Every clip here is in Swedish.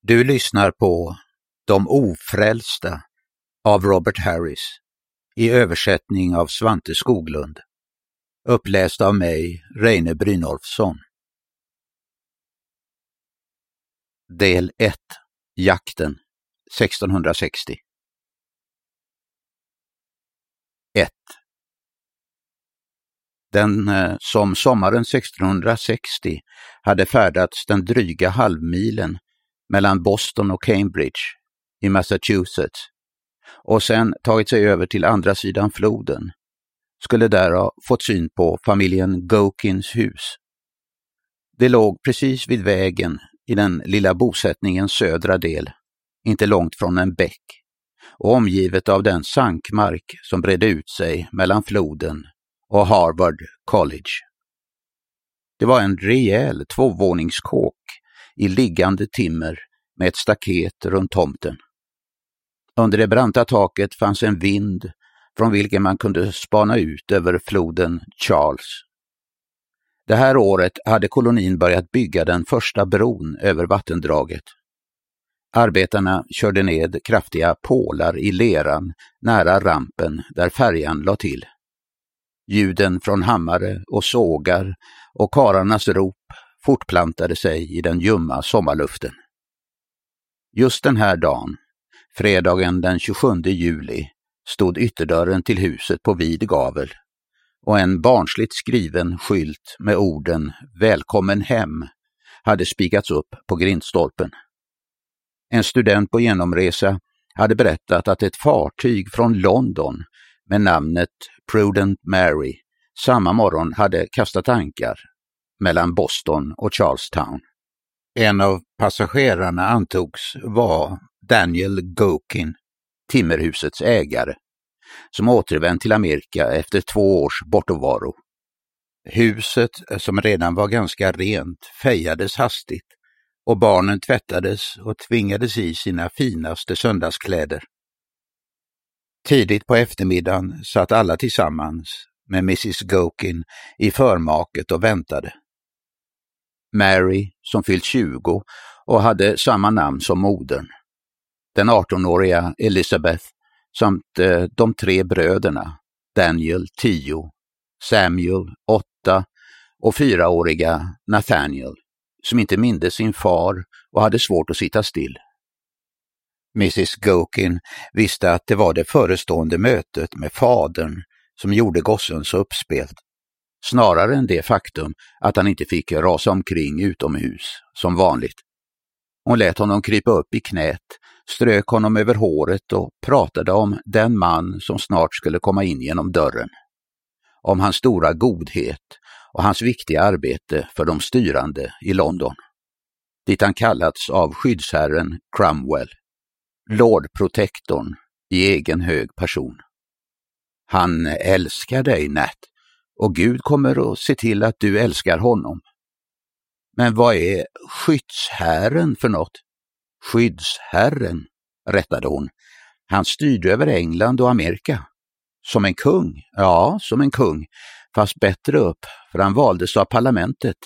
Du lyssnar på De ofrälsta av Robert Harris i översättning av Svante Skoglund. Uppläst av mig, Reine Brynolfsson. Del 1. Jakten 1660. 1. Den som sommaren 1660 hade färdats den dryga halvmilen mellan Boston och Cambridge i Massachusetts och sen tagit sig över till andra sidan floden skulle där ha fått syn på familjen Gokins hus. Det låg precis vid vägen i den lilla bosättningens södra del, inte långt från en bäck, och omgivet av den sankmark som bredde ut sig mellan floden och Harvard College. Det var en rejäl tvåvåningskåk i liggande timmer med ett staket runt tomten. Under det branta taket fanns en vind från vilken man kunde spana ut över floden Charles. Det här året hade kolonin börjat bygga den första bron över vattendraget. Arbetarna körde ned kraftiga pålar i leran nära rampen där färjan la till. Ljuden från hammare och sågar och karlarnas rop fortplantade sig i den ljumma sommarluften. Just den här dagen, fredagen den 27 juli, stod ytterdörren till huset på vid gavel och en barnsligt skriven skylt med orden "Välkommen hem" hade spikats upp på grindstolpen. En student på genomresa hade berättat att ett fartyg från London med namnet Prudent Mary samma morgon hade kastat ankar mellan Boston och Charlestown. En av passagerarna antogs vara Daniel Gokin, timmerhusets ägare, som återvänt till Amerika efter 2 års bortovaro. Huset, som redan var ganska rent, fejades hastigt och barnen tvättades och tvingades i sina finaste söndagskläder. Tidigt på eftermiddagen satt alla tillsammans med Mrs. Gokin i förmaket och väntade. Mary, som fyllt 20 och hade samma namn som modern. Den 18-åriga Elizabeth samt de 3 bröderna, Daniel 10, Samuel 8 och 4-åriga Nathaniel, som inte mindes sin far och hade svårt att sitta still. Mrs. Gokin visste att det var det förestående mötet med fadern som gjorde gossen så uppspelt, snarare än det faktum att han inte fick rasa omkring utomhus som vanligt. Hon lät honom krypa upp i knät, strök honom över håret och pratade om den man som snart skulle komma in genom dörren. Om hans stora godhet och hans viktiga arbete för de styrande i London, dit han kallats av skyddsherren Cromwell, lordprotektorn i egen hög person. Han älskar dig, Nat, och Gud kommer att se till att du älskar honom. Men vad är skyddsherren för något? Skyddsherren, rättade hon. Han styrde över England och Amerika. Som en kung? Ja, som en kung, fast bättre upp, för han valdes av parlamentet.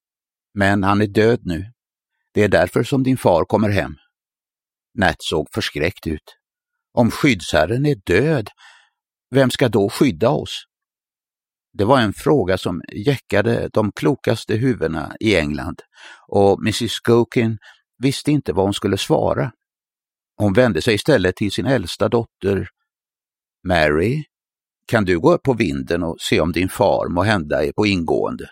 Men han är död nu. Det är därför som din far kommer hem. Nat såg förskräckt ut. Om skyddsherren är död, vem ska då skydda oss? Det var en fråga som jäckade de klokaste huvudena i England, och Mrs. Gokin visste inte vad hon skulle svara. Hon vände sig istället till sin äldsta dotter. Mary, kan du gå upp på vinden och se om din far må hända är på ingående?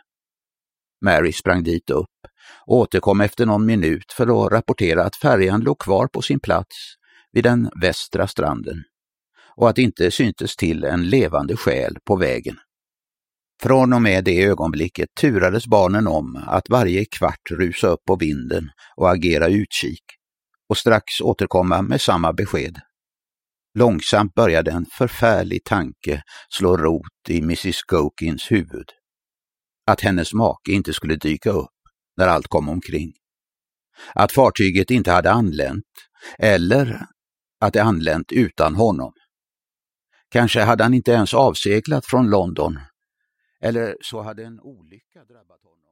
Mary sprang dit upp och återkom efter någon minut för att rapportera att färjan låg kvar på sin plats vid den västra stranden och att inte syntes till en levande själ på vägen. Från och med det ögonblicket turades barnen om att varje kvart rusa upp på vinden och agera utkik och strax återkomma med samma besked. Långsamt började en förfärlig tanke slå rot i Mrs. Gokins huvud. Att hennes make inte skulle dyka upp när allt kom omkring. Att fartyget inte hade anlänt, eller att det anlänt utan honom. Kanske hade han inte ens avseglat från London, eller så hade en olycka drabbat honom.